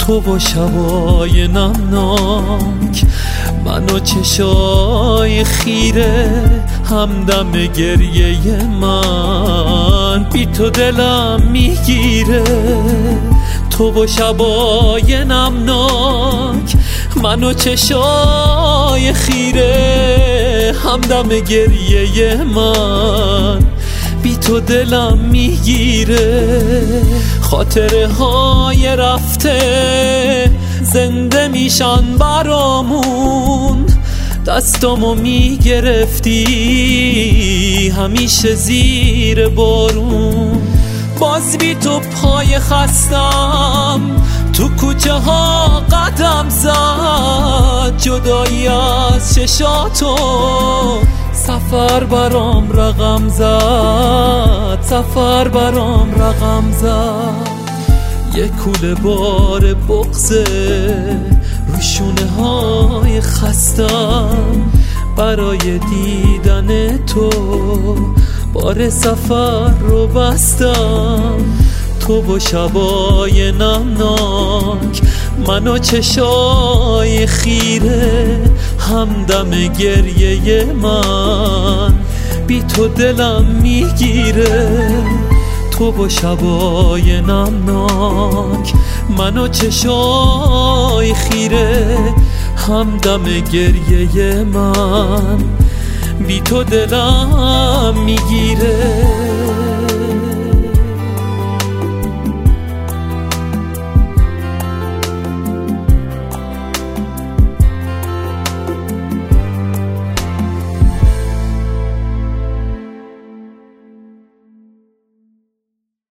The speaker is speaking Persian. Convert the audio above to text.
تو و شبای نمناک، من و چشای خیره، همدم گریه من بی تو دلم میگیره. تو و شبای نمناک، من و چشای خیره، همدم گریه من بی تو دلم میگیره. خاطره های رفته زنده میشن برامون، دستامو میگرفتی همیشه زیر بارون. باز بی تو پای خستم، تو کوچه ها قدم زد، جدایی از چشاتو سفر برام رقم زد، سفر برام رقم زد. یه کوله بار بغضه رو شونه های خستم، برای دیدن تو بار سفر رو بستم. تو و شبای نمناک، من و چشای خیره، همدم گریه من بی تو دلم میگیره. تو و شبای نمناک، من و چشای خیره، همدم گریه من بی تو دلم میگیره.